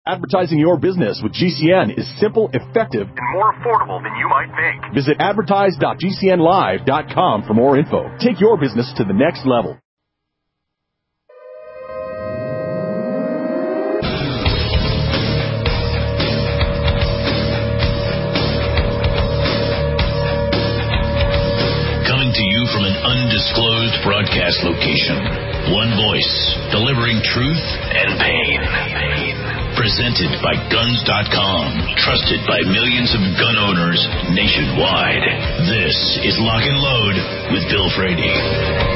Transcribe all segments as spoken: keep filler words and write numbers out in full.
Advertising your business with G C N is simple, effective, and more affordable than you might think. Visit advertise dot g c n live dot com for more info. Take your business to the next level. Coming to you from an undisclosed broadcast location. One voice, delivering truth and pain. Presented by guns dot com, trusted by millions of gun owners nationwide. This is Lock and Load with Bill Frady.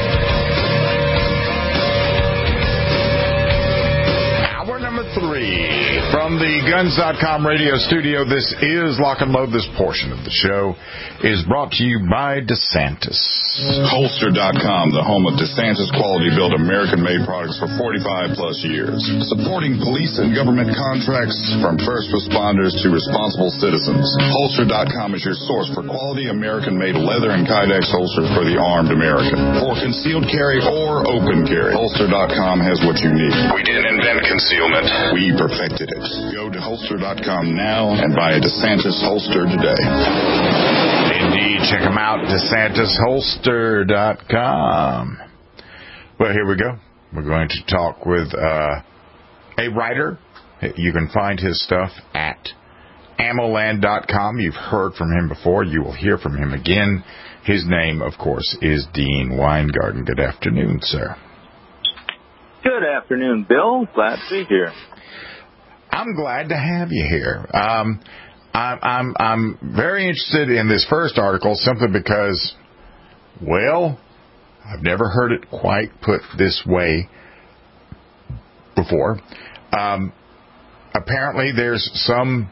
Number three from the guns dot com radio studio. This is Lock and Load. This portion of the show is brought to you by DeSantis. Holster dot com, the home of DeSantis quality-built American-made products for forty-five plus years. Supporting police and government contracts from first responders to responsible citizens. Holster dot com is your source for quality American-made leather and Kydex holsters for the armed American. For concealed carry or open carry, Holster dot com has what you need. We didn't invent concealment. We perfected it. Go to holster dot com now and buy a DeSantis holster today. Indeed, check them out, DeSantis Holster dot com. Well, here we go. We're going to talk with uh, a writer. You can find his stuff at ammo land dot com. You've heard from him before. You will hear from him again. His name, of course, is Dean Weingarten. Good afternoon, sir. Good afternoon, Bill. Glad to be here. I'm glad to have you here. Um, I'm, I'm, I'm very interested in this first article simply because, well, I've never heard it quite put this way before. Um, apparently, there's some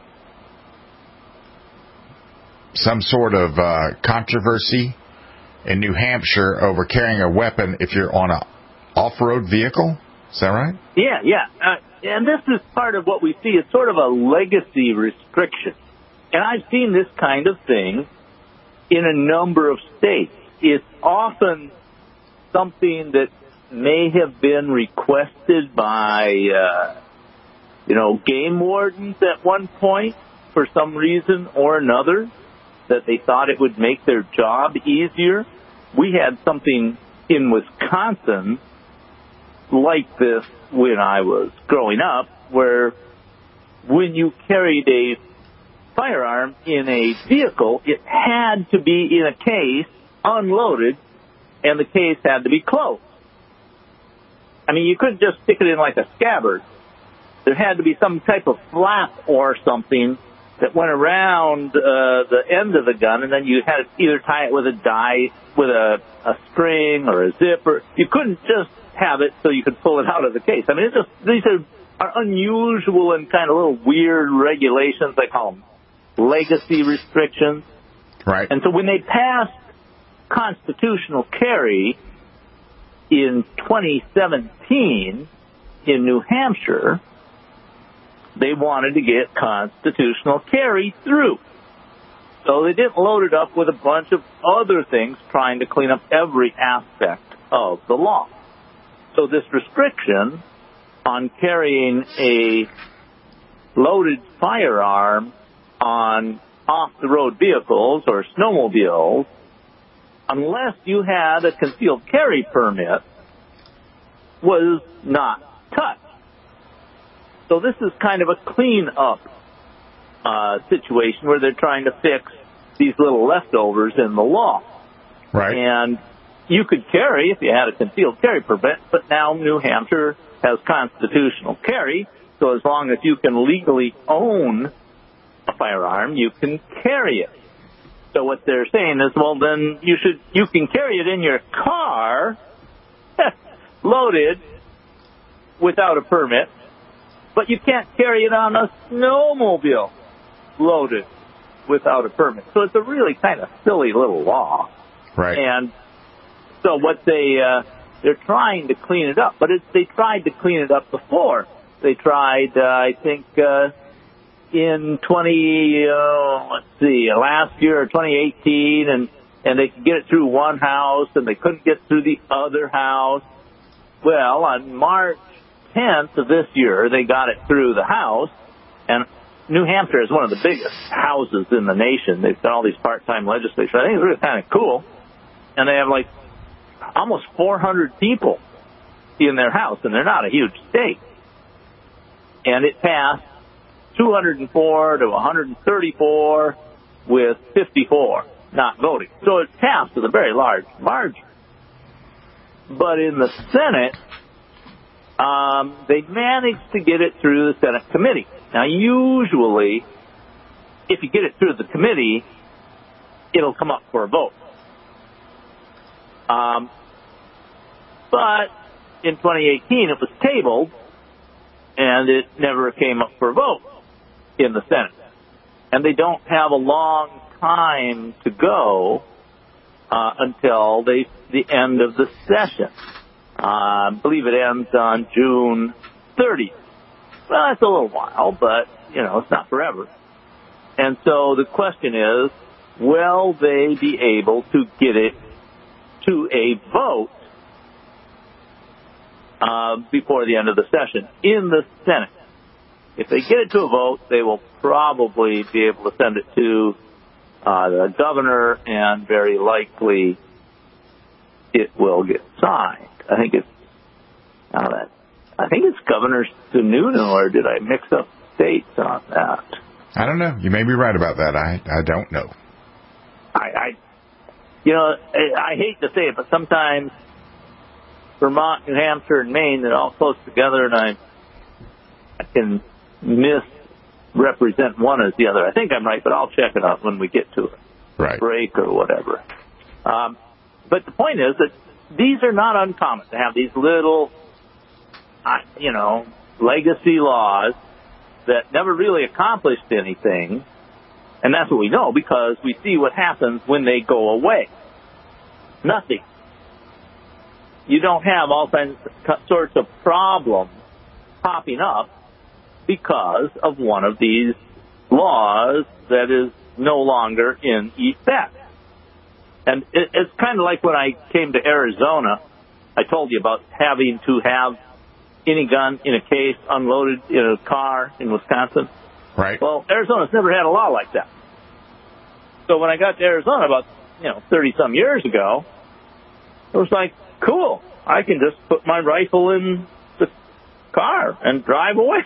some sort of uh, controversy in New Hampshire over carrying a weapon if you're on a off-road vehicle. Is that right? Yeah, yeah. Uh, and this is part of what we see. It's sort of a legacy restriction. And I've seen this kind of thing in a number of states. It's often something that may have been requested by, uh, you know, game wardens at one point for some reason or another, that they thought it would make their job easier. We had something in Wisconsin like this when I was growing up, where when you carried a firearm in a vehicle, it had to be in a case, unloaded, and the case had to be closed. I mean, you couldn't just stick it in like a scabbard. There had to be some type of flap or something that went around uh, the end of the gun, and then you had to either tie it with a die, with a, a string or a zipper. You couldn't just have it so you could pull it out of the case. I mean, it's just, these are, are unusual and kind of little weird regulations. They call them legacy restrictions. Right. And so when they passed constitutional carry in twenty seventeen in New Hampshire, they wanted to get constitutional carry through. So they didn't load it up with a bunch of other things trying to clean up every aspect of the law. So this restriction on carrying a loaded firearm on off-the-road vehicles or snowmobiles, unless you had a concealed carry permit, was not touched. So this is kind of a clean-up uh, situation where they're trying to fix these little leftovers in the law. Right. And you could carry if you had a concealed carry permit, but now New Hampshire has constitutional carry, so as long as you can legally own a firearm, you can carry it. So what they're saying is, well, then you should you can carry it in your car, loaded, without a permit, but you can't carry it on a snowmobile, loaded, without a permit. So it's a really kind of silly little law. Right. And so what they, uh, they're trying to clean it up, but it's, they tried to clean it up before. They tried, uh, I think, uh, in twenty, uh, let's see, last year or twenty eighteen, and, and they could get it through one house, and they couldn't get through the other house. Well, on March tenth of this year, they got it through the House, New Hampshire is one of the biggest houses in the nation. They've got all these part-time legislators. I think it's really kind of cool. And they have like almost four hundred people in their house, and they're not a huge state. And it passed two hundred four to one hundred thirty-four with fifty-four not voting. So it passed with a very large margin. But in the Senate, um, they managed to get it through the Senate committee. Now, usually, if you get it through the committee, it'll come up for a vote. Um, but in twenty eighteen, it was tabled, and it never came up for a vote in the Senate. And they don't have a long time to go uh, until they, the end of the session. Uh, I believe it ends on June thirtieth. Well, that's a little while, but, you know, it's not forever. And so the question is, will they be able to get it to a vote uh, before the end of the session in the Senate? If they get it to a vote, they will probably be able to send it to uh, the governor, and very likely it will get signed. I think it's uh, that. I think it's Governor Sununu, or did I mix up states on that? I don't know. You may be right about that. I I don't know. I, I you know, I, I hate to say it, but sometimes Vermont, New Hampshire, and Maine, they're all close together, and I I can misrepresent one as the other. I think I'm right, but I'll check it out when we get to it. Right. Break or whatever. Um, but the point is that these are not uncommon to have these little, uh, you know, legacy laws that never really accomplished anything. And that's what we know, because we see what happens when they go away. Nothing. You don't have all kinds of sorts of problems popping up because of one of these laws that is no longer in effect. And it, it's kind of like when I came to Arizona, I told you about having to have any gun in a case unloaded in a car in Wisconsin. Right. Well, Arizona's never had a law like that. So when I got to Arizona about, you know, thirty-some years ago, it was like, cool, I can just put my rifle in the car and drive away.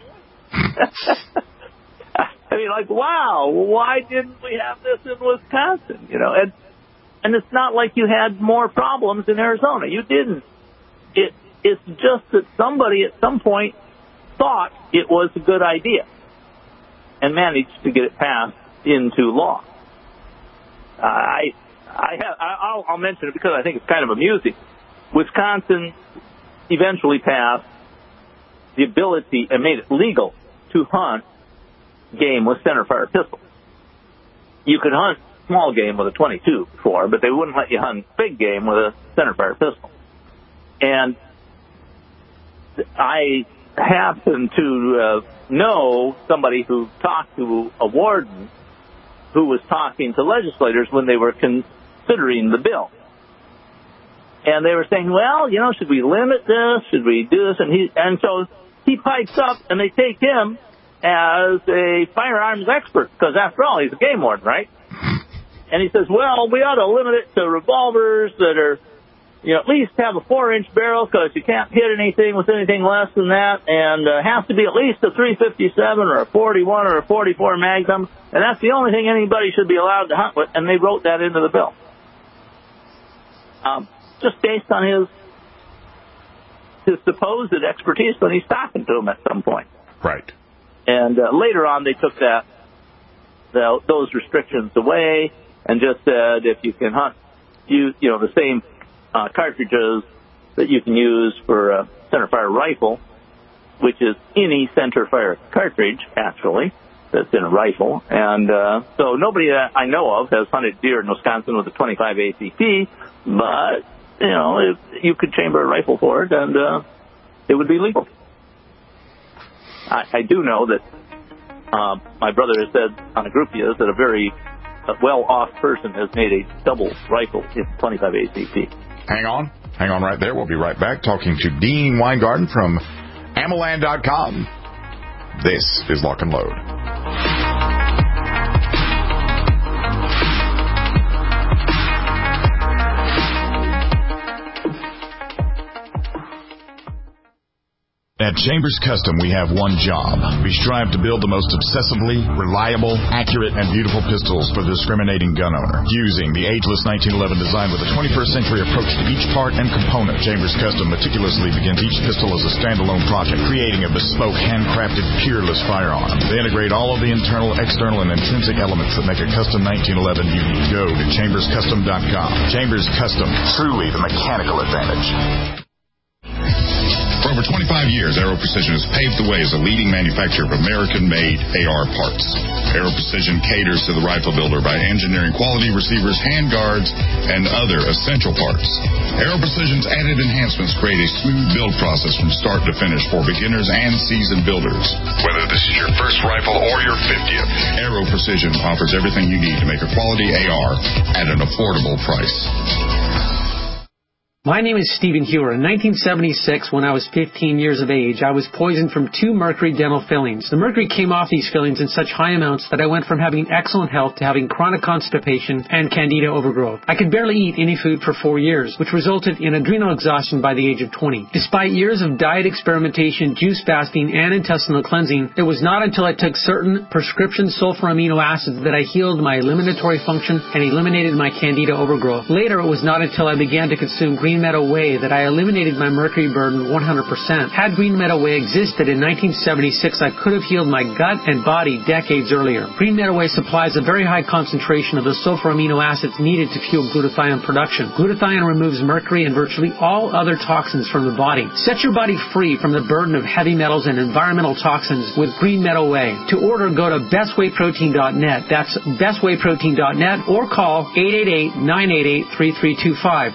I mean, like, wow, why didn't we have this in Wisconsin? You know, and and it's not like you had more problems in Arizona. You didn't. It it's just that somebody at some point thought it was a good idea and managed to get it passed into law. I I have I'll, I'll mention it because I think it's kind of amusing. Wisconsin eventually passed the ability and made it legal to hunt game with centerfire pistols. You could hunt small game with a twenty-two before, but they wouldn't let you hunt big game with a centerfire pistol. And I happen to uh, know somebody who talked to a warden who was talking to legislators when they were considering the bill. And they were saying, well, you know, should we limit this? Should we do this? And he, and so he pipes up, and they take him as a firearms expert, because after all, he's a game warden, right? And he says, well, we ought to limit it to revolvers that are, you know, at least have a four-inch barrel, because you can't hit anything with anything less than that, and uh, has to be at least a three fifty-seven or a forty-one or a forty-four Magnum, and that's the only thing anybody should be allowed to hunt with, and they wrote that into the bill. Um, just based on his his supposed expertise when he's talking to him at some point. Right. And uh, later on, they took that the, those restrictions away and just said if you can hunt, you you know, the same uh, cartridges that you can use for a centerfire rifle, which is any centerfire cartridge, actually, that's in a rifle. And uh, so nobody that I know of has hunted deer in Wisconsin with a twenty-five A C P, but, you know, if you could chamber a rifle for it, and uh, it would be legal. I, I do know that uh, my brother has said on a group he is that a very uh, well-off person has made a double rifle in twenty-five A C P. Hang on. Hang on right there. We'll be right back talking to Dean Weingarten from ammo land dot com. This is Lock and Load. At Chambers Custom, we have one job. We strive to build the most obsessively, reliable, accurate, and beautiful pistols for the discriminating gun owner. Using the ageless nineteen eleven design with a twenty-first century approach to each part and component, Chambers Custom meticulously begins each pistol as a standalone project, creating a bespoke, handcrafted, peerless firearm. They integrate all of the internal, external, and intrinsic elements that make a custom nineteen eleven unique. Go to chambers custom dot com. Chambers Custom, truly the mechanical advantage. For over twenty-five years, Aero Precision has paved the way as a leading manufacturer of American-made A R parts. Aero Precision caters to the rifle builder by engineering quality receivers, handguards, and other essential parts. Aero Precision's added enhancements create a smooth build process from start to finish for beginners and seasoned builders. Whether this is your first rifle or your fiftieth, Aero Precision offers everything you need to make a quality A R at an affordable price. My name is Stephen Hewer. In nineteen seventy-six, when I was fifteen years of age, I was poisoned from two mercury dental fillings. The mercury came off these fillings in such high amounts that I went from having excellent health to having chronic constipation and candida overgrowth. I could barely eat any food for four years, which resulted in adrenal exhaustion by the age of twenty. Despite years of diet experimentation, juice fasting, and intestinal cleansing, it was not until I took certain prescription sulfur amino acids that I healed my eliminatory function and eliminated my candida overgrowth. Later, it was not until I began to consume Green Meadow Whey that I eliminated my mercury burden one hundred percent. Had Green Meadow Whey existed in nineteen seventy-six, I could have healed my gut and body decades earlier. Green Meadow Whey supplies a very high concentration of the sulfur amino acids needed to fuel glutathione production. Glutathione removes mercury and virtually all other toxins from the body. Set your body free from the burden of heavy metals and environmental toxins with Green Meadow Whey. To order, go to best way protein dot net. That's best way protein dot net or call eight eight eight, nine eight eight, three three two five.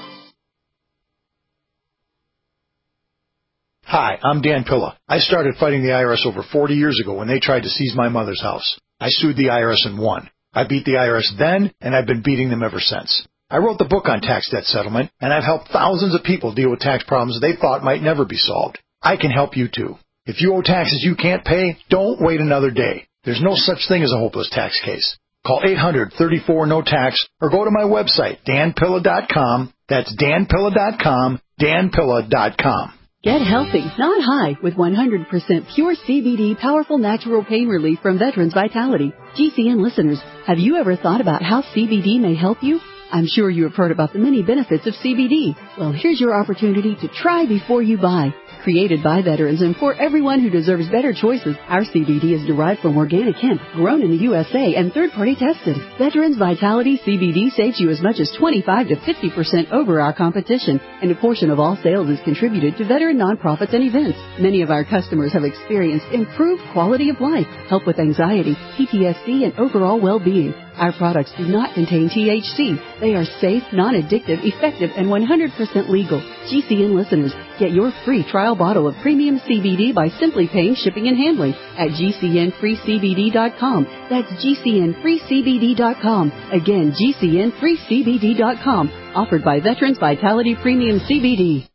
Hi, I'm Dan Pilla. I started fighting the I R S over forty years ago when they tried to seize my mother's house. I sued the I R S and won. I beat the I R S then, and I've been beating them ever since. I wrote the book on tax debt settlement, and I've helped thousands of people deal with tax problems they thought might never be solved. I can help you too. If you owe taxes you can't pay, don't wait another day. There's no such thing as a hopeless tax case. Call eight hundred, thirty-four, no tax or go to my website, dan pilla dot com. That's dan pilla dot com, dan pilla dot com. Get healthy, not high, with one hundred percent pure C B D powerful natural pain relief from Veterans Vitality. G C N listeners, have you ever thought about how C B D may help you? I'm sure you have heard about the many benefits of C B D. Well, here's your opportunity to try before you buy. Created by veterans and for everyone who deserves better choices, our C B D is derived from organic hemp, grown in the U S A and third-party tested. Veterans Vitality C B D saves you as much as twenty-five to fifty percent over our competition, and a portion of all sales is contributed to veteran nonprofits and events. Many of our customers have experienced improved quality of life, help with anxiety, P T S D, and overall well-being. Our products do not contain T H C. They are safe, non-addictive, effective, and one hundred percent legal. G C N listeners, get your free trial bottle of premium C B D by simply paying shipping and handling at G C N free C B D dot com. That's G C N free C B D dot com. Again, G C N free C B D dot com. Offered by Veterans Vitality Premium C B D.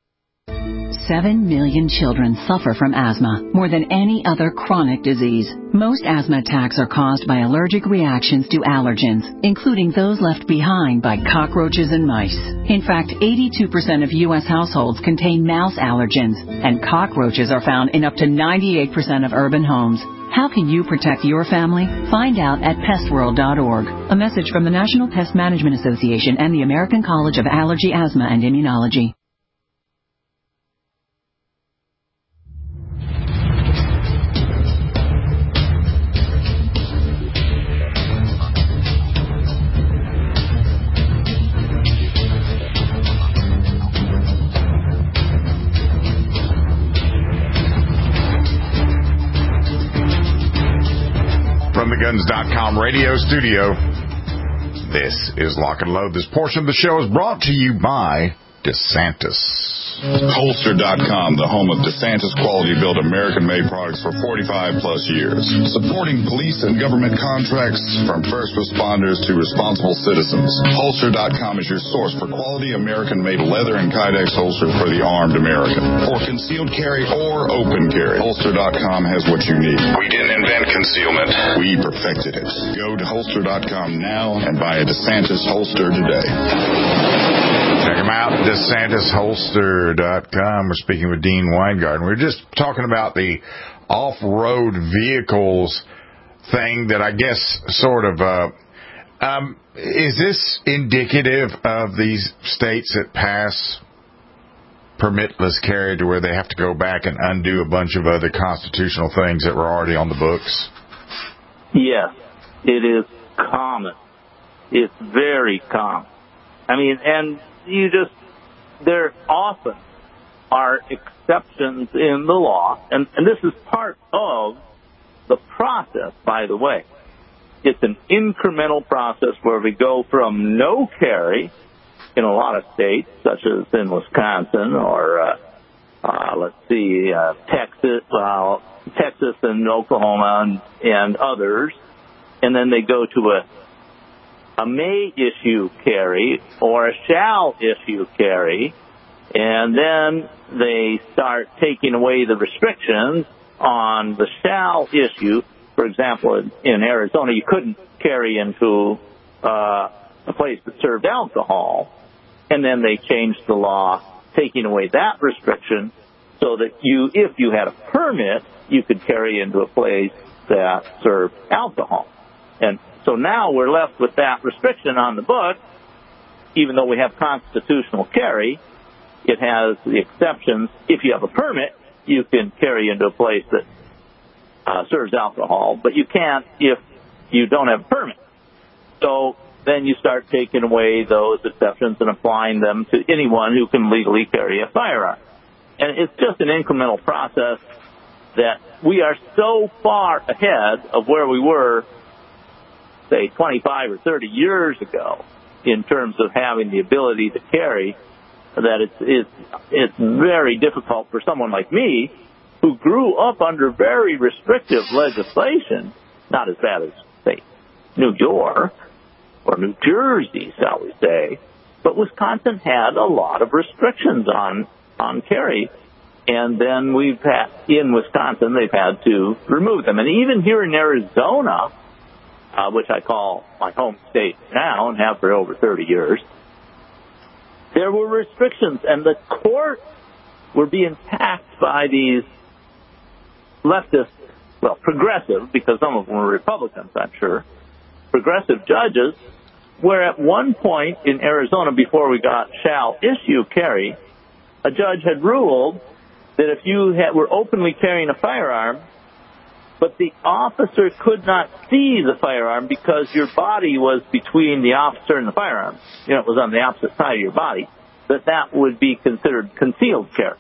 Seven million children suffer from asthma, more than any other chronic disease. Most asthma attacks are caused by allergic reactions to allergens, including those left behind by cockroaches and mice. In fact, eighty-two percent of U S households contain mouse allergens, and cockroaches are found in up to ninety-eight percent of urban homes. How can you protect your family? Find out at pest world dot org. A message from the National Pest Management Association and the American College of Allergy, Asthma, and Immunology. From the guns dot com radio studio, this is Lock and Load. This portion of the show is brought to you by DeSantis. Holster dot com, the home of DeSantis quality-built American-made products for forty-five plus years. Supporting police and government contracts from first responders to responsible citizens. Holster dot com is your source for quality American-made leather and Kydex holster for the armed American. For concealed carry or open carry, Holster dot com has what you need. We didn't invent concealment. We perfected it. Go to Holster dot com now and buy a DeSantis holster today. Check them out, DeSantis Holster dot com. We're speaking with Dean Weingarten. We're just talking about the off-road vehicles thing that I guess sort of, uh, um, is this indicative of these states that pass permitless carry to where they have to go back and undo a bunch of other constitutional things that were already on the books? Yes, it is common. It's very common. I mean, and you just, there often are exceptions in the law, and, and this is part of the process, by the way. It's an incremental process where we go from no carry in a lot of states, such as in Wisconsin or, uh, uh, let's see, uh, Texas, uh, Texas and Oklahoma and, and others, and then they go to a a may issue carry or a shall issue carry, and then they start taking away the restrictions on the shall issue. For example, in, in Arizona, you couldn't carry into uh, a place that served alcohol, and then they changed the law, taking away that restriction so that you, if you had a permit, you could carry into a place that served alcohol. And so now we're left with that restriction on the book. Even though we have constitutional carry, it has the exceptions. If you have a permit, you can carry into a place that uh, serves alcohol, but you can't if you don't have a permit. So then you start taking away those exceptions and applying them to anyone who can legally carry a firearm. And it's just an incremental process that we are so far ahead of where we were, say, twenty-five or thirty years ago in terms of having the ability to carry, that it's, it's, it's very difficult for someone like me who grew up under very restrictive legislation, not as bad as, say, New York or New Jersey, shall we say, but Wisconsin had a lot of restrictions on, on carry. And then we've had, in Wisconsin, they've had to remove them. And even here in Arizona, Uh, which I call my home state now and have for over thirty years, there were restrictions, and the courts were being packed by these leftist, well, progressive, because some of them were Republicans, I'm sure, progressive judges, where at one point in Arizona, before we got shall issue carry, a judge had ruled that if you had, were openly carrying a firearm, but the officer could not see the firearm because your body was between the officer and the firearm, you know, it was on the opposite side of your body, that that would be considered concealed carry.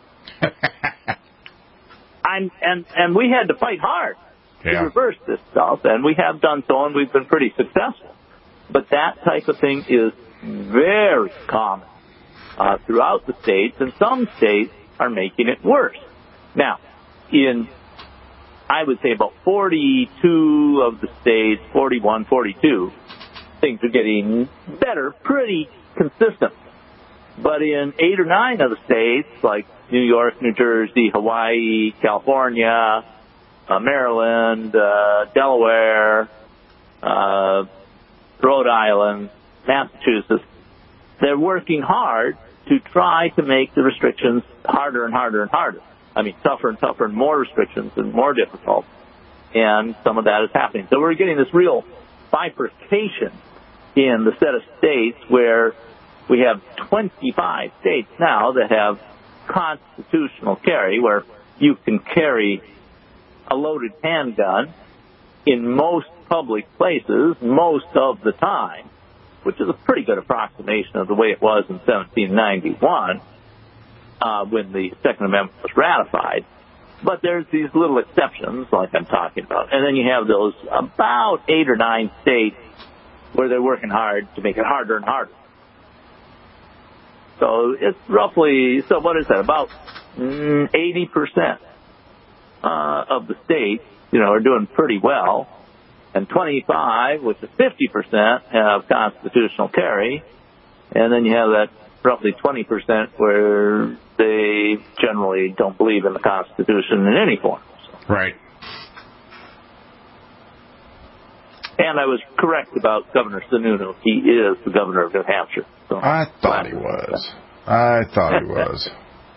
I'm, and, and we had to fight hard yeah. to reverse this stuff, and we have done so, and we've been pretty successful. But that type of thing is very common uh, throughout the states, and some states are making it worse. Now, in I would say about forty-two of the states, forty-one, forty-two, things are getting better, pretty consistent. But in eight or nine of the states, like New York, New Jersey, Hawaii, California, uh, Maryland, uh, Delaware, uh, Rhode Island, Massachusetts, they're working hard to try to make the restrictions harder and harder and harder. I mean, tougher and tougher and more restrictions and more difficult. And some of that is happening. So we're getting this real bifurcation in the set of states where we have twenty-five states now that have constitutional carry, where you can carry a loaded handgun in most public places most of the time, which is a pretty good approximation of the way it was in seventeen ninety-one. Uh, when the Second Amendment was ratified. But there's these little exceptions, like I'm talking about. And then you have those about eight or nine states where they're working hard to make it harder and harder. So it's roughly, so what is that, about eighty percent uh, of the states, you know, are doing pretty well. And twenty-five, which is fifty percent, have constitutional carry. And then you have that roughly twenty percent where they generally don't believe in the Constitution in any form. Right. And I was correct about Governor Sununu. He is the governor of New Hampshire. So I thought he was. I thought he was.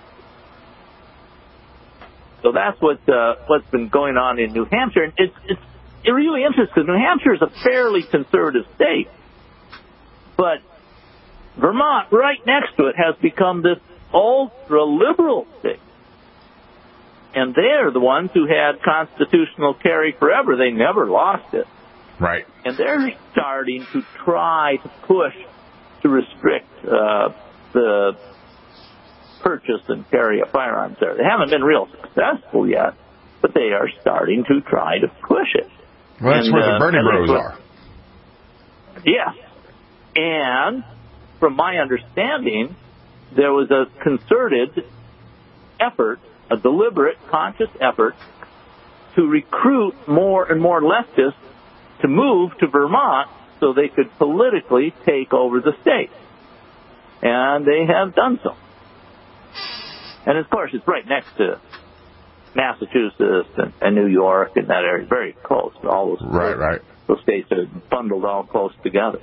So that's what uh, what's been going on in New Hampshire. And it's it's it really interesting because New Hampshire is a fairly conservative state, but Vermont, right next to it, has become this ultra-liberal state. And they're the ones who had constitutional carry forever. They never lost it. Right. And they're starting to try to push to restrict uh, the purchase and carry of firearms there. They haven't been real successful yet, but they are starting to try to push it. Well, that's and, where the uh, Bernie Bros are. Yes. And from my understanding, there was a concerted effort, a deliberate, conscious effort to recruit more and more leftists to move to Vermont so they could politically take over the state. And they have done so. And, of course, it's right next to Massachusetts and, and New York and that area, very close. All those, right, right. those states are bundled all close together.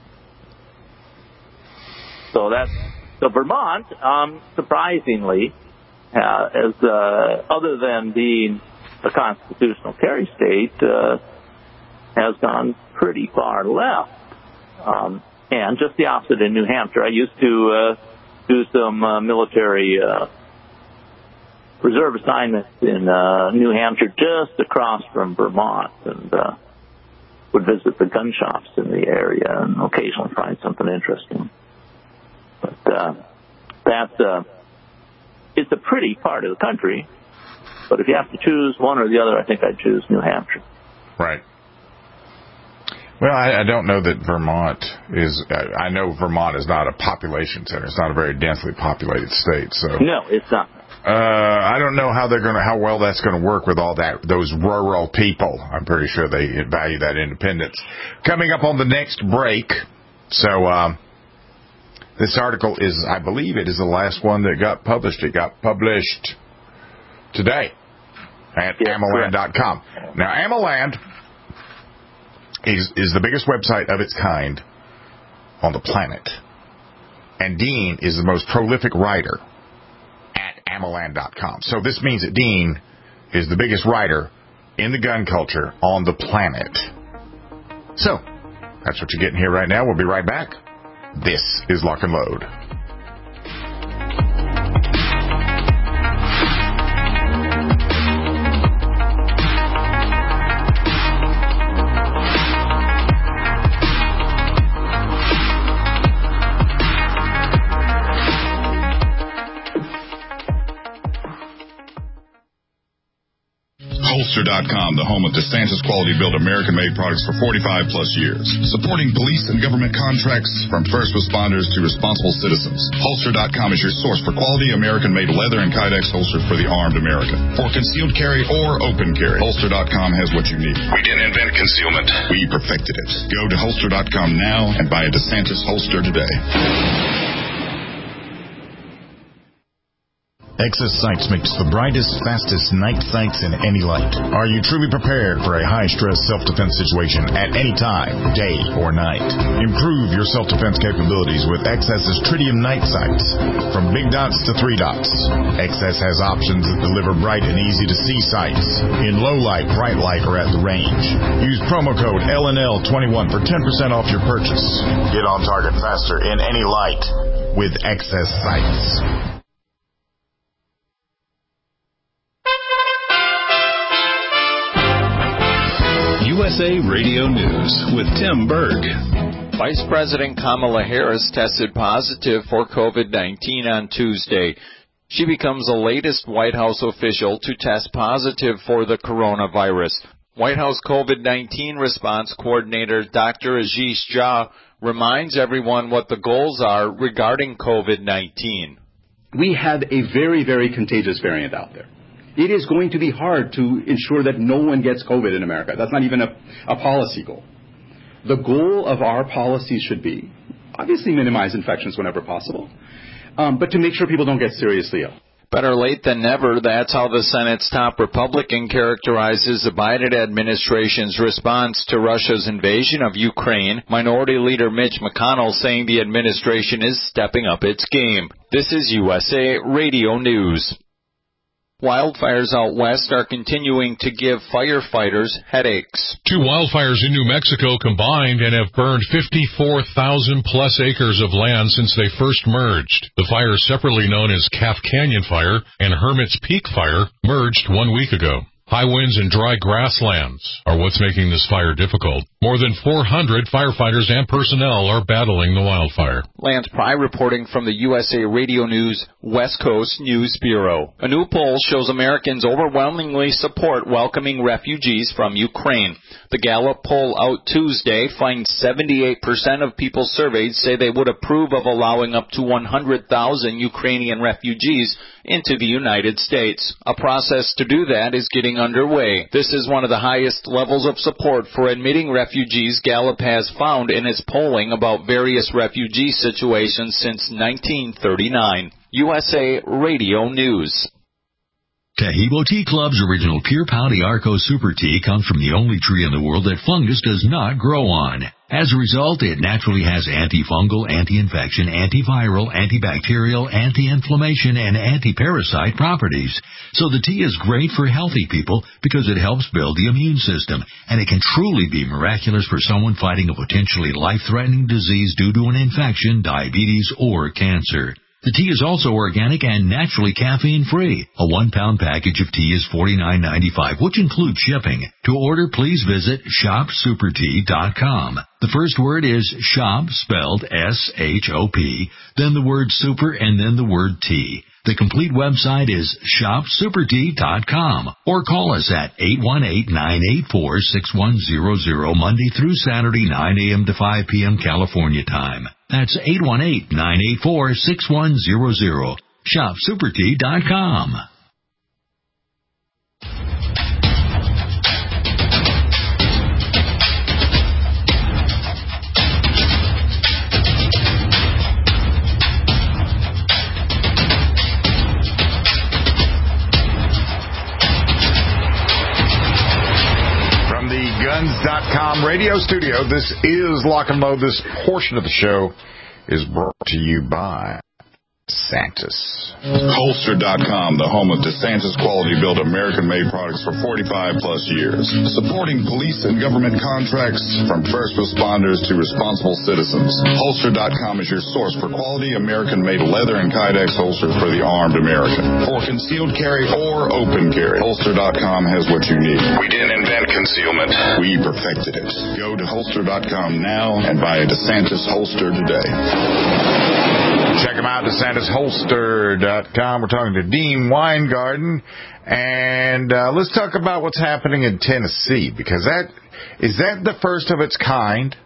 So that's so Vermont, um, surprisingly, uh, as uh, other than being a constitutional carry state, uh, has gone pretty far left. Um, and just the opposite in New Hampshire. I used to uh, do some uh, military uh, reserve assignments in uh, New Hampshire, just across from Vermont, and uh, would visit the gun shops in the area and occasionally find something interesting. But uh, that's uh, it's a pretty part of the country. But if you have to choose one or the other, I think I'd choose New Hampshire. Right. Well, I, I don't know that Vermont is. I know Vermont is not a population center. It's not a very densely populated state. So no, it's not. Uh, I don't know how they're going to, how well that's going to work with all that, those rural people. I'm pretty sure they value that independence. Coming up on the next break. So, um, this article is, I believe it is the last one that got published. It got published today at yeah, Amaland dot com. Now, Amaland is, is the biggest website of its kind on the planet. And Dean is the most prolific writer at Amaland dot com. So this means that Dean is the biggest writer in the gun culture on the planet. So, that's what you're getting here right now. We'll be right back. This is Lock and Load. Holster dot com, the home of DeSantis quality built American-made products for forty-five plus years. Supporting police and government contracts from first responders to responsible citizens. Holster dot com is your source for quality American-made leather and Kydex holsters for the armed American. For concealed carry or open carry, Holster dot com has what you need. We didn't invent concealment. We perfected it. Go to Holster dot com now and buy a DeSantis holster today. Excess Sights makes the brightest, fastest night sights in any light. Are you truly prepared for a high-stress self-defense situation at any time, day or night? Improve your self-defense capabilities with Excess's Tritium night sights. From big dots to three dots, Excess has options that deliver bright and easy-to-see sights in low light, bright light, or at the range. Use promo code L N L twenty-one for ten percent off your purchase. Get on target faster in any light with Excess Sights. U S A Radio News with Tim Berg. Vice President Kamala Harris tested positive for COVID nineteen on Tuesday. She becomes the latest White House official to test positive for the coronavirus. White House COVID nineteen response coordinator Doctor Ashish Jha reminds everyone what the goals are regarding COVID nineteen. We have a very, very contagious variant out there. It is going to be hard to ensure that no one gets COVID in America. That's not even a, a policy goal. The goal of our policy should be, obviously, minimize infections whenever possible, um, but to make sure people don't get seriously ill. Better late than never. That's how the Senate's top Republican characterizes the Biden administration's response to Russia's invasion of Ukraine. Minority Leader Mitch McConnell saying the administration is stepping up its game. This is U S A Radio News. Wildfires out west are continuing to give firefighters headaches. Two wildfires in New Mexico combined and have burned fifty-four thousand plus acres of land since they first merged. The fires, separately known as Calf Canyon Fire and Hermit's Peak Fire, merged one week ago. High winds and dry grasslands are what's making this fire difficult. More than four hundred firefighters and personnel are battling the wildfire. Lance Pry reporting from the U S A Radio News West Coast News Bureau. A new poll shows Americans overwhelmingly support welcoming refugees from Ukraine. The Gallup poll out Tuesday finds seventy-eight percent of people surveyed say they would approve of allowing up to one hundred thousand Ukrainian refugees into the United States. A process to do that is getting underway. This is one of the highest levels of support for admitting refugees Gallup has found in its polling about various refugee situations since nineteen thirty-nine. U S A Radio News. Taheebo Tea Club's original Pure Pau d'Arco Super Tea comes from the only tree in the world that fungus does not grow on. As a result, it naturally has antifungal, anti-infection, antiviral, antibacterial, anti-inflammation, and anti-parasite properties. So the tea is great for healthy people because it helps build the immune system, and it can truly be miraculous for someone fighting a potentially life-threatening disease due to an infection, diabetes, or cancer. The tea is also organic and naturally caffeine-free. A one-pound package of tea is forty-nine ninety-five, which includes shipping. To order, please visit shop super tea dot com. The first word is shop, spelled S H O P, then the word super, and then the word tea. The complete website is shop super tea dot com, or call us at eight one eight, nine eight four, six one zero zero Monday through Saturday, nine a.m. to five p.m. California time. That's eight one eight, nine eight four, six one zero zero. shop super tea dot com. Guns dot com radio studio. This is Lock and Load. This portion of the show is brought to you by DeSantis. Holster dot com, the home of DeSantis quality-built American-made products for forty-five plus years. Supporting police and government contracts from first responders to responsible citizens. Holster dot com is your source for quality American-made leather and Kydex holsters for the armed American. For concealed carry or open carry, Holster dot com has what you need. We didn't invent concealment. We perfected it. Go to Holster dot com now and buy a DeSantis holster today. Check them out, DeSantis Holster dot com. We're talking to Dean Weingarten. And uh, let's talk about what's happening in Tennessee, because that is that the first of its kind?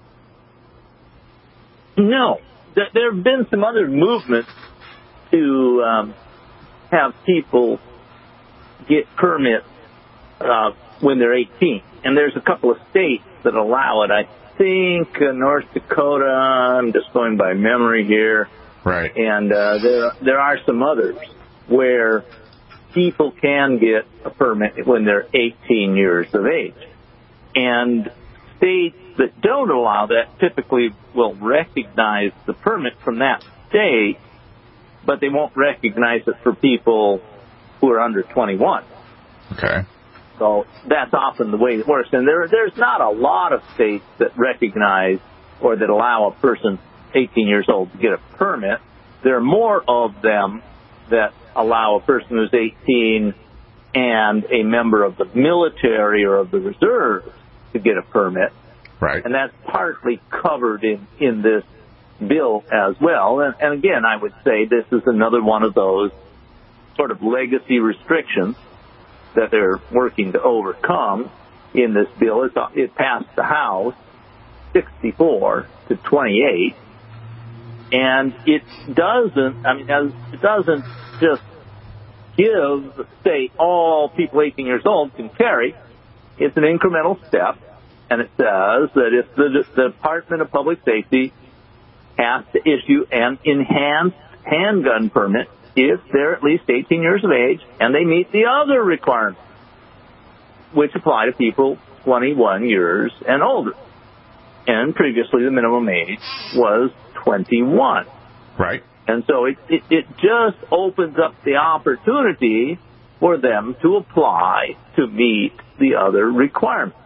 No. There have been some other movements to um, have people get permits uh, when they're eighteen. And there's a couple of states that allow it. I think uh, North Dakota, I'm just going by memory here. Right. And uh, there there are some others where people can get a permit when they're eighteen years of age. And states that don't allow that typically will recognize the permit from that state, but they won't recognize it for people who are under twenty-one. Okay. So that's often the way it works. And there there's not a lot of states that recognize or that allow a person eighteen years old to get a permit. There are more of them that allow a person who's eighteen and a member of the military or of the reserve to get a permit. Right. And that's partly covered in, in this bill as well. And, and again, I would say this is another one of those sort of legacy restrictions that they're working to overcome in this bill. It's, it passed the House sixty-four to twenty-eight. And it doesn't, I mean, it doesn't just give, say, all people eighteen years old can carry. It's an incremental step, and it says that if the, the Department of Public Safety has to issue an enhanced handgun permit if they're at least eighteen years of age and they meet the other requirements, which apply to people twenty-one years and older. And previously the minimum age was twenty-one. Right. And so it, it, it just opens up the opportunity for them to apply to meet the other requirements.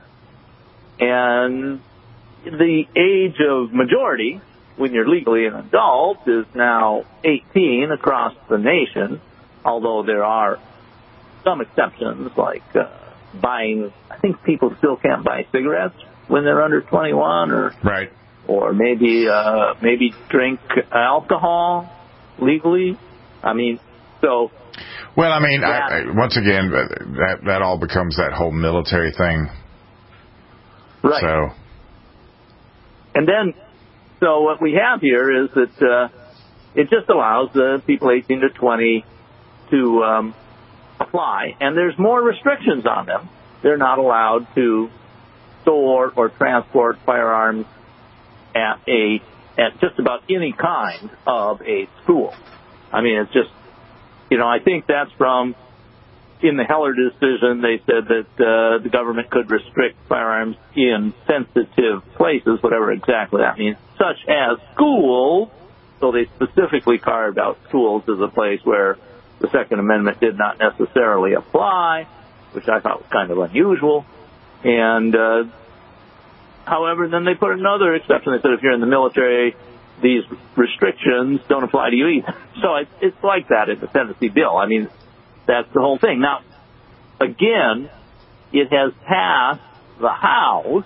And the age of majority, when you're legally an adult, is now eighteen across the nation, although there are some exceptions, like uh, buying, I think people still can't buy cigarettes when they're under twenty-one, or right, or maybe uh, maybe drink alcohol legally. I mean, so. Well, I mean, I, I, once again, that that all becomes that whole military thing. Right. So. And then, so what we have here is that uh, it just allows uh, people eighteen to twenty to um, apply, and there's more restrictions on them. They're not allowed to store or transport firearms at a at just about any kind of a school. I mean, it's just, you know, I think that's from, in the Heller decision, they said that uh, the government could restrict firearms in sensitive places, whatever exactly that means, such as schools. So they specifically carved out schools as a place where the Second Amendment did not necessarily apply, which I thought was kind of unusual. And, uh, however, then they put another exception. They said if you're in the military, these restrictions don't apply to you either. So it's, it's like that in the Tennessee bill. I mean, that's the whole thing. Now, again, it has passed the House,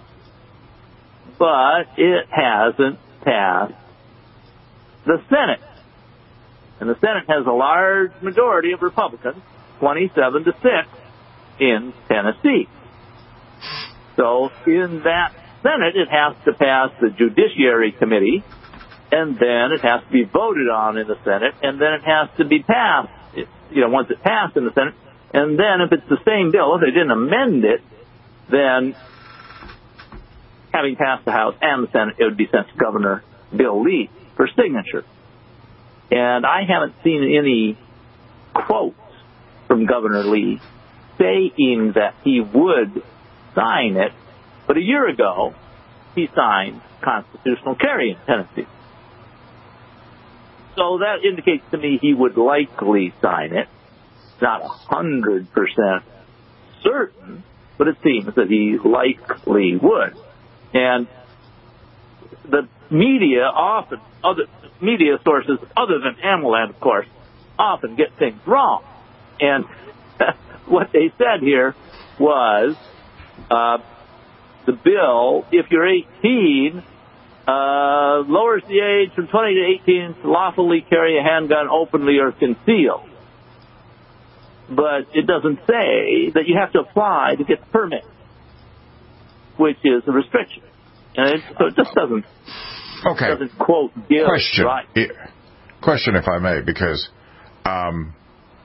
but it hasn't passed the Senate. And the Senate has a large majority of Republicans, twenty-seven to six, in Tennessee. So in that Senate, it has to pass the Judiciary Committee, and then it has to be voted on in the Senate, and then it has to be passed, you know, once it's passed in the Senate. And then if it's the same bill, if they didn't amend it, then having passed the House and the Senate, it would be sent to Governor Bill Lee for signature. And I haven't seen any quotes from Governor Lee saying that he would sign it, but a year ago, he signed constitutional carry in Tennessee. So that indicates to me he would likely sign it. Not a hundred percent certain, but it seems that he likely would. And the media often, other media sources other than AmmoLand, of course, often get things wrong. And what they said here was uh, the bill, if you're eighteen, uh, lowers the age from twenty to eighteen to lawfully carry a handgun openly or concealed. But it doesn't say that you have to apply to get the permit, which is a restriction. And it, so it just doesn't, okay. doesn't quote give Question. right. It, question, if I may, because um,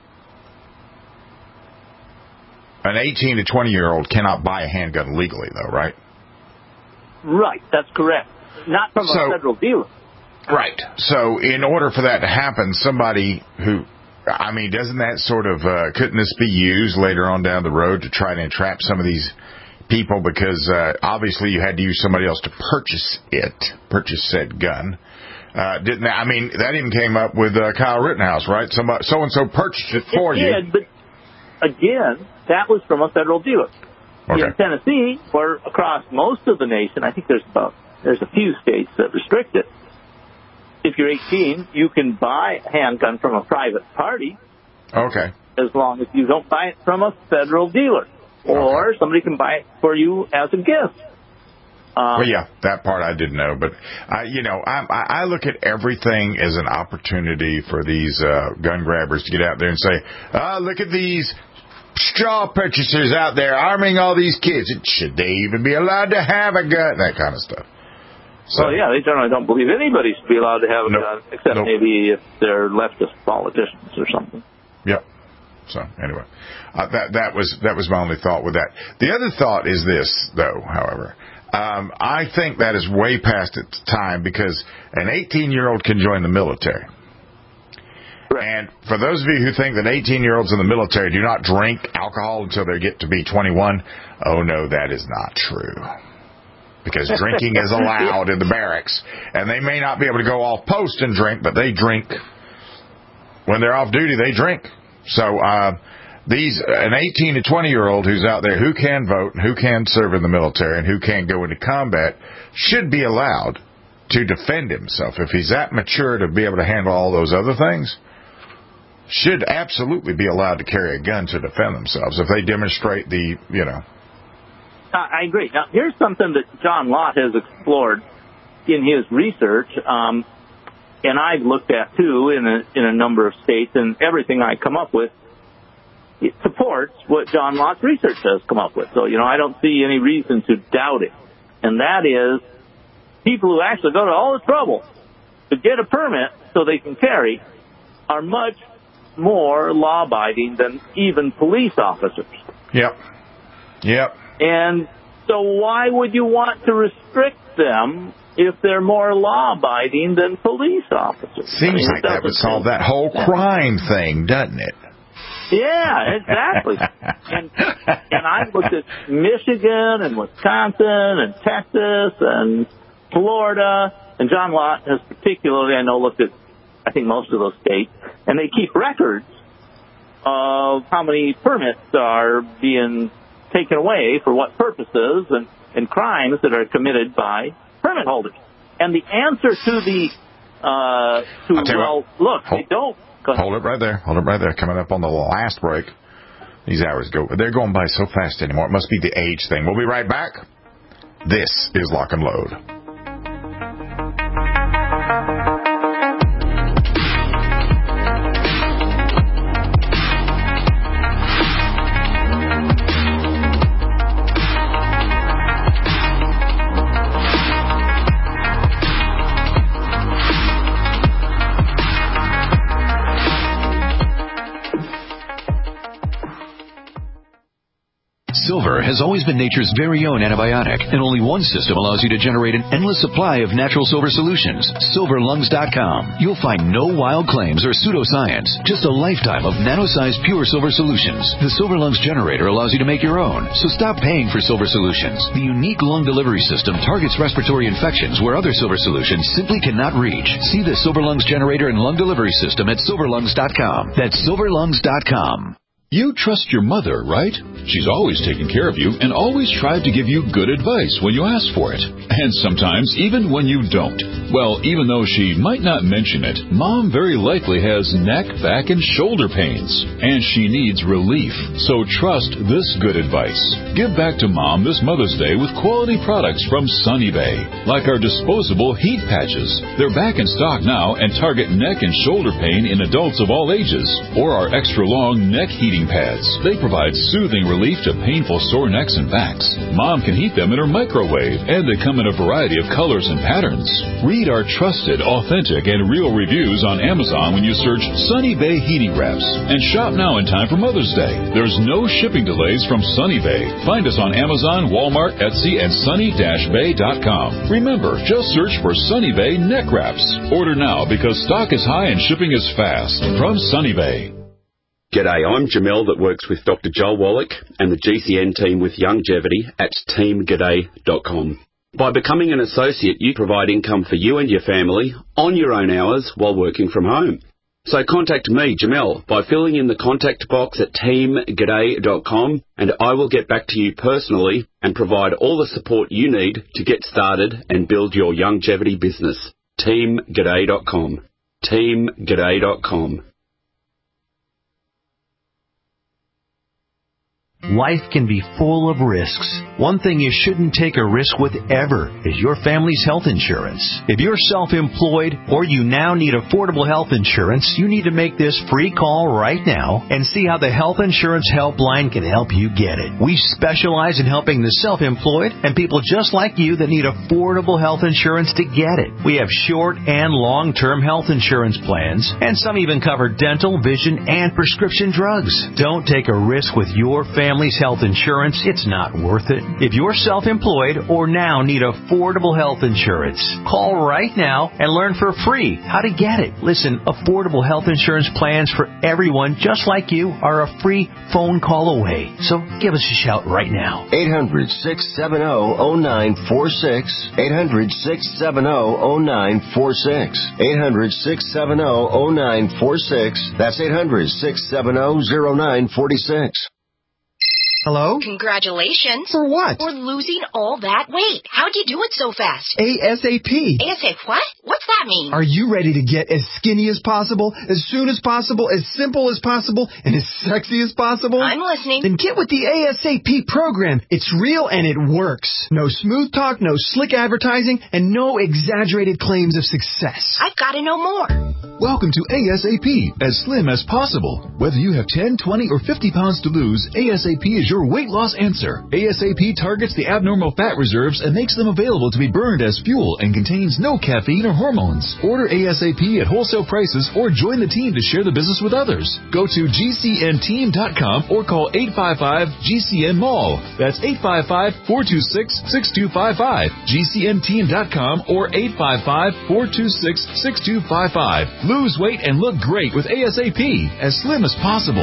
an eighteen to twenty-year-old cannot buy a handgun legally, though, right? Right, that's correct. Not from so, a federal dealer. Right. So in order for that to happen, somebody who, I mean, doesn't that sort of, uh, couldn't this be used later on down the road to try to entrap some of these people? Because uh, obviously you had to use somebody else to purchase it, purchase said gun. Uh, didn't that, I mean, that even came up with uh, Kyle Rittenhouse, right? Somebody, so-and-so purchased it for it you. Did, but again, that was from a federal dealer. Okay. In Tennessee, or across most of the nation, I think there's about there's a few states that restrict it. If you're eighteen, you can buy a handgun from a private party. Okay. As long as you don't buy it from a federal dealer. Or okay. somebody can buy it for you as a gift. Um, well, yeah, that part I didn't know. But, I, you know, I, I look at everything as an opportunity for these uh, gun grabbers to get out there and say, ah, oh, look at these straw purchasers out there arming all these kids. Should they even be allowed to have a gun? That kind of stuff. So, well, yeah, they generally don't believe anybody should be allowed to have a nope. gun, except nope. maybe if they're leftist politicians or something. Yep. So, anyway, uh, that that was that was my only thought with that. The other thought is this, though, however. Um, I think that is way past its time because an eighteen-year-old can join the military. And for those of you who think that eighteen-year-olds in the military do not drink alcohol until they get to be twenty-one, oh, no, that is not true. Because drinking is allowed in the barracks. And they may not be able to go off post and drink, but they drink. When they're off duty, they drink. So uh, these an eighteen to twenty-year-old who's out there who can vote and who can serve in the military and who can go into combat should be allowed to defend himself. If he's that mature to be able to handle all those other things, should absolutely be allowed to carry a gun to defend themselves if they demonstrate the, you know. I agree. Now, here's something that John Lott has explored in his research, um, and I've looked at, too, in a, in a number of states, and everything I come up with, it supports what John Lott's research has come up with. So, you know, I don't see any reason to doubt it. And that is people who actually go to all the trouble to get a permit so they can carry are much more law-abiding than even police officers. Yep. Yep. And so why would you want to restrict them if they're more law-abiding than police officers? Seems I mean, like that would solve that whole crime thing, doesn't it? Yeah, exactly. and and I've looked at Michigan and Wisconsin and Texas and Florida, and John Lott has particularly, I know, looked at, I think, most of those states, and they keep records of how many permits are being taken away for what purposes and, and crimes that are committed by permit holders. And the answer to the, uh, to, well, what, look, hold, they don't. Hold it right there. Hold it right there. Coming up on the last break. These hours go, they're going by so fast anymore. It must be the age thing. We'll be right back. This is Lock and Load. Silver has always been nature's very own antibiotic, and only one system allows you to generate an endless supply of natural silver solutions. Silver Lungs dot com. You'll find no wild claims or pseudoscience, just a lifetime of nano-sized pure silver solutions. The Silver Lungs generator allows you to make your own, so stop paying for silver solutions. The unique lung delivery system targets respiratory infections where other silver solutions simply cannot reach. See the Silver Lungs generator and lung delivery system at Silver Lungs dot com. That's Silver Lungs dot com. You trust your mother, right? She's always taken care of you and always tried to give you good advice when you ask for it. And sometimes even when you don't. Well, even though she might not mention it, Mom very likely has neck, back, and shoulder pains. And she needs relief. So trust this good advice. Give back to Mom this Mother's Day with quality products from Sunny Bay. Like our disposable heat patches. They're back in stock now and target neck and shoulder pain in adults of all ages. Or our extra long neck heating pads. They provide soothing relief to painful sore necks and backs. Mom can heat them in her microwave, and they come in a variety of colors and patterns. Read our trusted, authentic, and real reviews on Amazon when you search Sunny Bay Heating Wraps, and shop now in time for Mother's Day. There's no shipping delays from Sunny Bay. Find us on Amazon, Walmart, Etsy, and sunny dash bay dot com. Remember, just search for Sunny Bay Neck Wraps. Order now because stock is high and shipping is fast. From Sunny Bay. G'day, I'm Jamel that works with Doctor Joel Wallach and the G C N team with Longevity at team g'day dot com. By becoming an associate, you provide income for you and your family on your own hours while working from home. So contact me, Jamel, by filling in the contact box at team g'day dot com, and I will get back to you personally and provide all the support you need to get started and build your longevity business. team g'day dot com. team g'day dot com. Life can be full of risks. One thing you shouldn't take a risk with ever is your family's health insurance. If you're self-employed or you now need affordable health insurance, you need to make this free call right now and see how the Health Insurance Helpline can help you get it. We specialize in helping the self-employed and people just like you that need affordable health insurance to get it. We have short and long-term health insurance plans, and some even cover dental, vision, and prescription drugs. Don't take a risk with your family family's health insurance, it's not worth it. If you're self-employed or now need affordable health insurance, call right now and learn for free how to get it. Listen, affordable health insurance plans for everyone just like you are a free phone call away. So give us a shout right now. eight hundred, six seven zero, zero nine four six. eight hundred, six seven zero, zero nine four six. eight hundred, six seven zero, zero nine four six. That's eight hundred, six seven zero, zero nine four six. Hello? Congratulations. For what? For losing all that weight. How'd you do it so fast? ASAP. ASAP what? What's that mean? Are you ready to get as skinny as possible, as soon as possible, as simple as possible, and as sexy as possible? I'm listening. Then get with the ASAP program. It's real and it works. No smooth talk, no slick advertising, and no exaggerated claims of success. I've got to know more. Welcome to ASAP, as slim as possible. Whether you have ten, twenty, or fifty pounds to lose, ASAP is your weight loss answer. ASAP targets the abnormal fat reserves and makes them available to be burned as fuel and contains no caffeine or hormones. Order ASAP at wholesale prices or join the team to share the business with others. Go to G C N team dot com or call eight five five G C N mall. That's eight five five, four two six, six two five five. G C N team dot com or eight five five, four two six, six two five five. Lose weight and look great with ASAP, as slim as possible.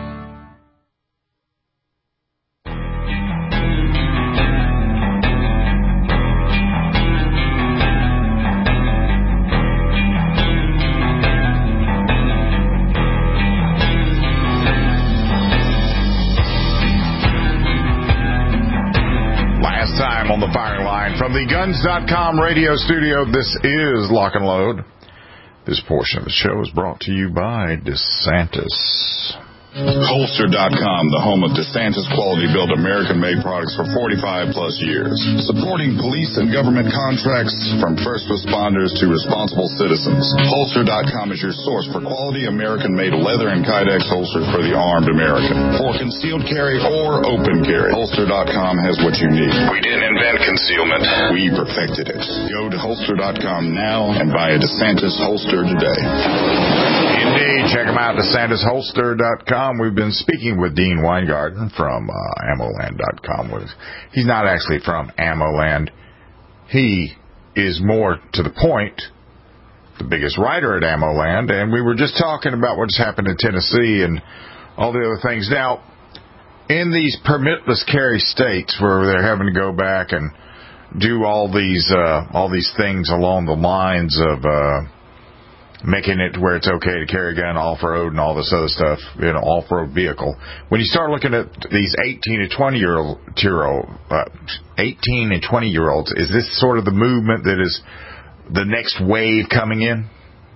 Last time on the firing line from the guns dot com radio studio, this is Lock and Load. This portion of the show is brought to you by DeSantis. Holster dot com, the home of DeSantis quality-built American-made products for forty-five plus years. Supporting police and government contracts from first responders to responsible citizens. Holster dot com is your source for quality American-made leather and Kydex holsters for the armed American. For concealed carry or open carry, Holster dot com has what you need. We didn't invent concealment. We perfected it. Go to Holster dot com now and buy a DeSantis holster today. Indeed. Check them out, DeSantis Holster dot com. We've been speaking with Dean Weingarten from uh, ammo land dot com. He's not actually from AmmoLand. He is more to the point, the biggest writer at AmmoLand, and we were just talking about what's happened in Tennessee and all the other things. Now, in these permitless carry states where they're having to go back and do all these uh, all these things along the lines of uh, making it where it's okay to carry a gun off-road and all this other stuff, you know, off-road vehicle. When you start looking at these eighteen and twenty-year-old, uh, eighteen and twenty-year-olds, is this sort of the movement that is the next wave coming in?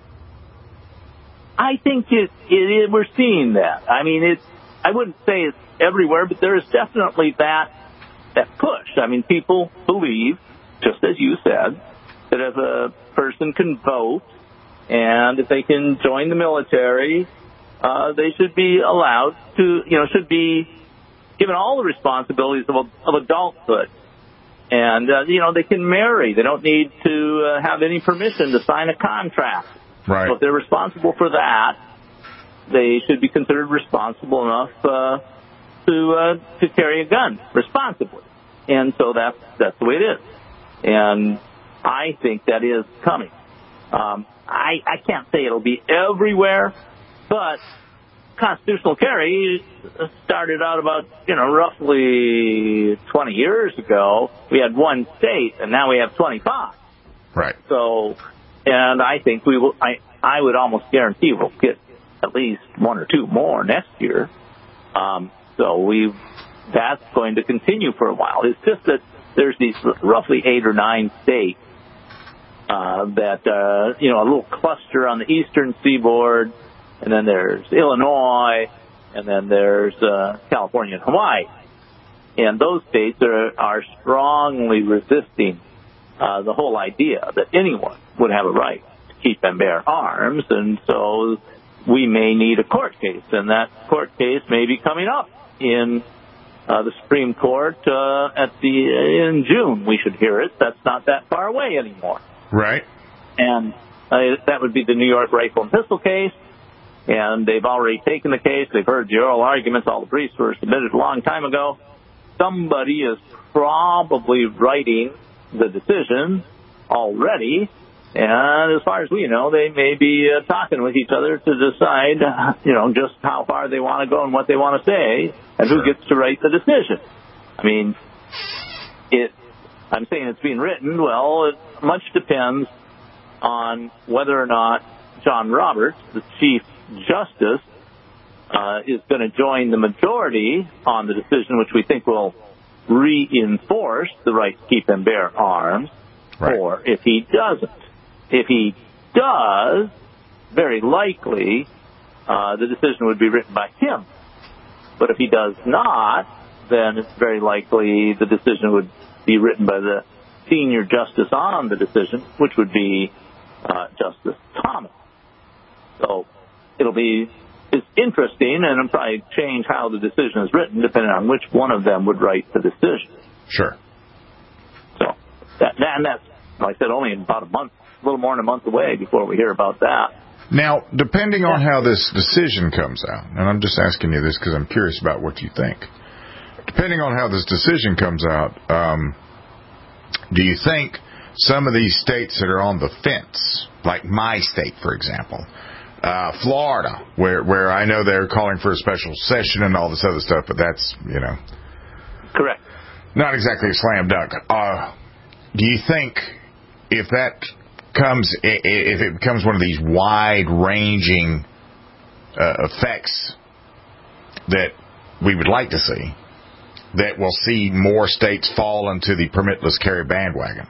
I think it, it, it we're seeing that. I mean, it's, I wouldn't say it's everywhere, but there is definitely that that push. I mean, people believe, just as you said, that if a person can vote, and if they can join the military, uh, they should be allowed to, you know, should be given all the responsibilities of, of adulthood. And, uh, you know, they can marry. They don't need to uh, have any permission to sign a contract. Right. So if they're responsible for that, they should be considered responsible enough uh, to uh, to carry a gun responsibly. And so that's, that's the way it is. And I think that is coming. Um, I, I can't say it'll be everywhere, but constitutional carry started out about, you know, roughly twenty years ago. We had one state, and now we have twenty-five. Right. So, and I think we will, I, I would almost guarantee we'll get at least one or two more next year. Um, so we've, that's going to continue for a while. It's just that there's these roughly eight or nine states Uh, that, uh, you know, a little cluster on the eastern seaboard, and then there's Illinois, and then there's uh, California and Hawaii. And those states are, are strongly resisting uh, the whole idea that anyone would have a right to keep and bear arms, and so we may need a court case, and that court case may be coming up in uh, the Supreme Court uh, at the in June. We should hear it. That's not that far away anymore. Right. And uh, that would be the New York rifle and pistol case. and they've already taken the case. They've heard the oral arguments. All the briefs were submitted a long time ago. Somebody is probably writing the decision already, and as far as we know, they may be uh, talking with each other to decide, uh, you know, just how far they want to go and what they want to say, and who gets to write the decision. I mean, it. I'm saying it's being written. Well, it much depends on whether or not John Roberts, the Chief Justice, uh, is going to join the majority on the decision, which we think will reinforce the right to keep and bear arms, right. Or if he doesn't. If he does, very likely uh, the decision would be written by him. But if he does not, then it's very likely the decision would be written by the senior justice on the decision, which would be uh, Justice Thomas. So it'll be it's interesting, and it'll probably change how the decision is written depending on which one of them would write the decision. Sure. So that, and that's, like I said, only in about a month, a little more than a month away before we hear about that. Now, depending on how this decision comes out, and I'm just asking you this because I'm curious about what you think. Depending on how this decision comes out, um, do you think some of these states that are on the fence, like my state, for example, uh, Florida, where where I know they're calling for a special session and all this other stuff, but that's, you know, correct, not exactly a slam dunk. Uh, do you think if that comes, if it becomes one of these wide-ranging uh, effects that we would like to see, that we'll see more states fall into the permitless carry bandwagon?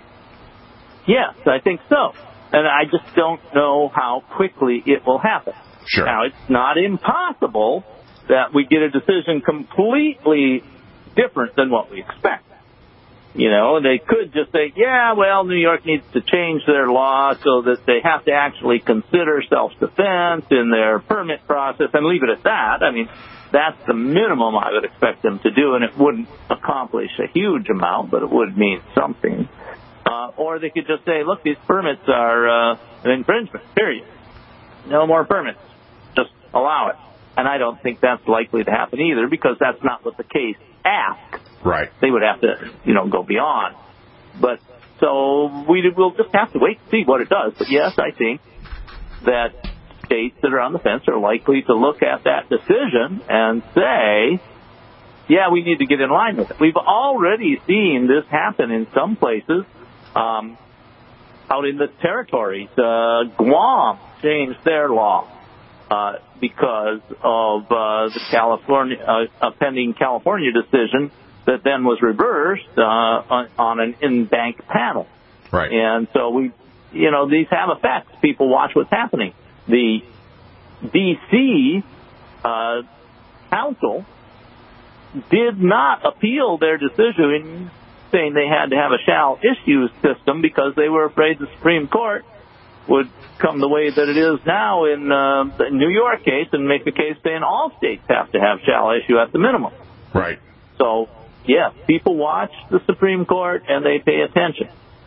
Yes, I think so. And I just don't know how quickly it will happen. Sure. Now, it's not impossible that we get a decision completely different than what we expect. You know, they could just say, yeah, well, New York needs to change their law so that they have to actually consider self-defense in their permit process and leave it at that. I mean, that's the minimum I would expect them to do, and it wouldn't accomplish a huge amount, but it would mean something. Uh, or they could just say, look, these permits are uh, an infringement, period. No more permits. Just allow it. And I don't think that's likely to happen either, because that's not what the case asks. Right. They would have to, you know, go beyond. But so we will just have to wait and see what it does. But yes, I think that states that are on the fence are likely to look at that decision and say, yeah, we need to get in line with it. We've already seen this happen in some places um, out in the territories. Uh, Guam changed their law uh, because of uh, the California uh, a pending California decision that then was reversed uh, on, on an in-bank panel. Right. And so we, you know, these have effects. People watch what's happening. The D C uh, Council did not appeal their decision saying they had to have a shall issue system because they were afraid the Supreme Court would come the way that it is now in uh, the New York case and make a case saying all states have to have shall issue at the minimum. Right. So, yes, people watch the Supreme Court and they pay attention.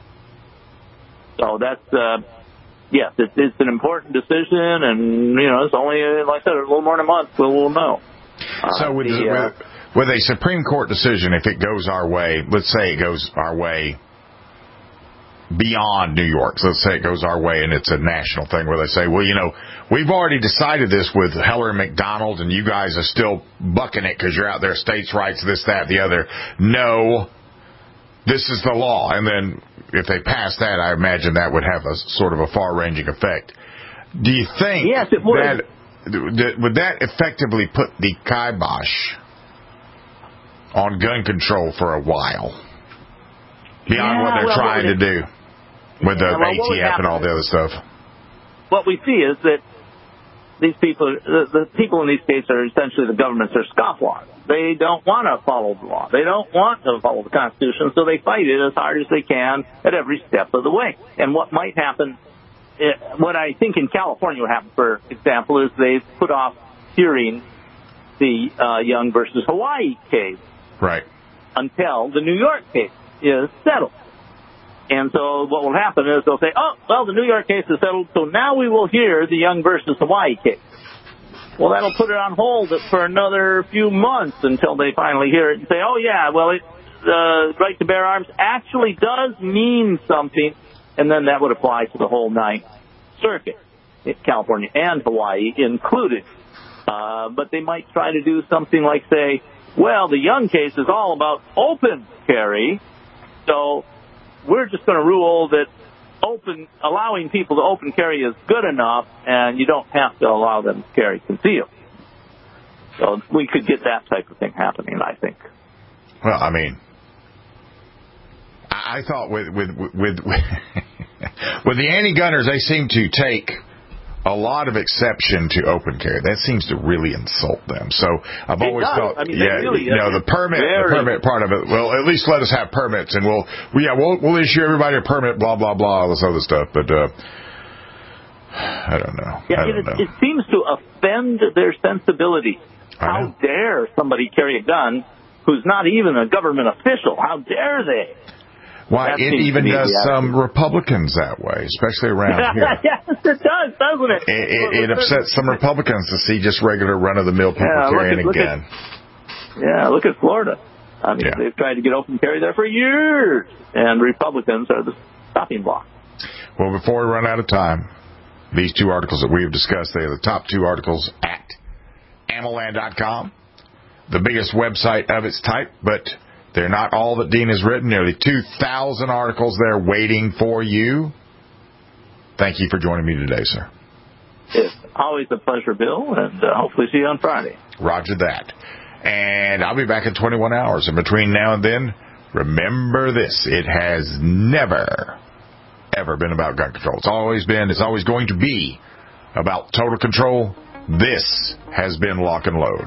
So that's, uh, yes, it's, it's an important decision, and, you know, it's only, like I said, a little more than a month, we'll, we'll know. So with, the, uh, with, with a Supreme Court decision, if it goes our way, let's say it goes our way beyond New York, so let's say it goes our way and it's a national thing where they say, well, you know, we've already decided this with Heller and McDonald, and you guys are still bucking it because you're out there, states' rights, this, that, the other. No, this is the law. And then if they pass that, I imagine that would have a sort of a far-ranging effect. Do you think yes, it would. that would that effectively put the kibosh on gun control for a while, beyond yeah, what they're well, trying what to do with the yeah, well, A T F and all the other stuff? What we see is that these people, the, the people in these states are essentially the governments are scofflaws. They don't want to follow the law. They don't want to follow the Constitution, so they fight it as hard as they can at every step of the way. And what might happen, what I think in California would happen, for example, is they've put off hearing the uh, Young versus Hawaii case. Right. Until the New York case is settled. And so what will happen is they'll say, oh, well, the New York case is settled, so now we will hear the Young versus Hawaii case. Well, that'll put it on hold for another few months until they finally hear it and say, oh, yeah, well, it, the right to bear arms actually does mean something, and then that would apply to the whole Ninth Circuit, California and Hawaii included. Uh, but they might try to do something like say, well, the Young case is all about open carry, so we're just going to rule that open, allowing people to open carry is good enough, and you don't have to allow them to carry concealed. So we could get that type of thing happening, I think. Well, I mean, I thought with with with with, with the anti-gunners, they seem to take a lot of exception to open carry. That seems to really insult them. So I've it always does. thought, I mean, yeah, really, you know, the permit, very... the permit part of it. Well, at least let us have permits, and we'll, we, yeah, we'll, we'll issue everybody a permit. Blah blah blah, all this other stuff. But uh, I don't know. Yeah, I don't it, know. it seems to offend their sensibility. How dare somebody carry a gun who's not even a government official? How dare they? Why, that it even does some Republicans that way, especially around here. Yes, it does, doesn't it? It, it, it upsets some Republicans to see just regular run-of-the-mill people yeah, carrying look at, a gun. At, yeah, look at Florida. I mean, yeah. they've tried to get open carry there for years, and Republicans are the stopping block. Well, before we run out of time, these two articles that we have discussed, they are the top two articles at ammoland dot com, the biggest website of its type, but they're not all that Dean has written. Nearly two thousand articles there waiting for you. Thank you for joining me today, sir. It's always a pleasure, Bill, and uh, hopefully see you on Friday. Roger that. And I'll be back in twenty-one hours. And between now and then, remember this. It has never, ever been about gun control. It's always been, it's always going to be about total control. This has been Lock and Load.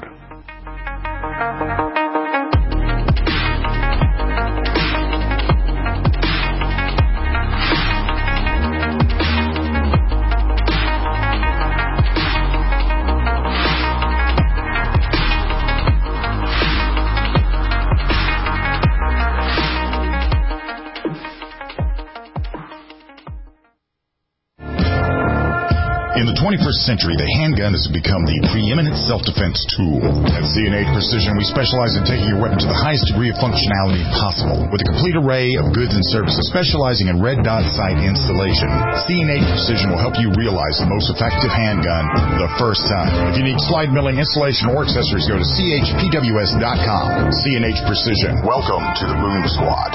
In the twenty-first century, the handgun has become the preeminent self-defense tool. At C and H Precision, we specialize in taking your weapon to the highest degree of functionality possible. With a complete array of goods and services specializing in red dot sight installation, C and H Precision will help you realize the most effective handgun the first time. If you need slide milling, installation, or accessories, go to C H P W S dot com. C and H Precision. Welcome to the Boom Squad.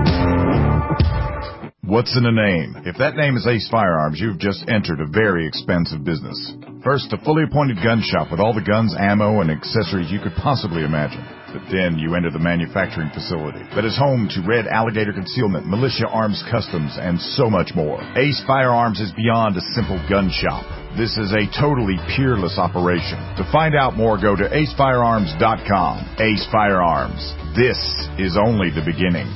What's in a name? If that name is Ace Firearms, you've just entered a very expensive business. First, a fully appointed gun shop with all the guns, ammo, and accessories you could possibly imagine. But then you enter the manufacturing facility that is home to Red Alligator Concealment, Militia Arms Customs, and so much more. Ace Firearms is beyond a simple gun shop. This is a totally peerless operation. To find out more, go to ace firearms dot com. Ace Firearms. This is only the beginning.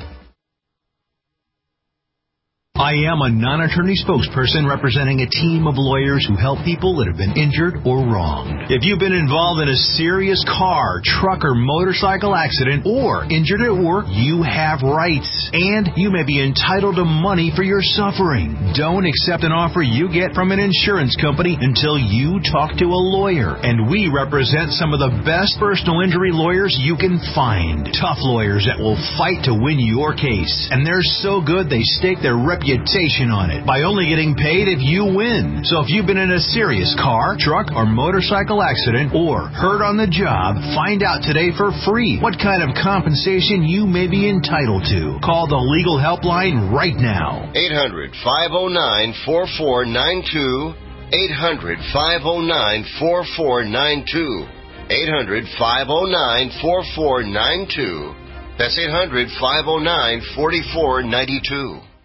I am a non-attorney spokesperson representing a team of lawyers who help people that have been injured or wronged. If you've been involved in a serious car, truck, or motorcycle accident or injured at work, you have rights, and you may be entitled to money for your suffering. Don't accept an offer you get from an insurance company until you talk to a lawyer, and we represent some of the best personal injury lawyers you can find. Tough lawyers that will fight to win your case, and they're so good they stake their reputation on it by only getting paid if you win. So if you've been in a serious car, truck, or motorcycle accident or hurt on the job, find out today for free what kind of compensation you may be entitled to. Call the legal helpline right now. eight hundred, five oh nine, four four nine two. eight hundred, five oh nine, four four nine two. eight hundred, five oh nine, four four nine two. That's eight hundred, five oh nine, four four nine two.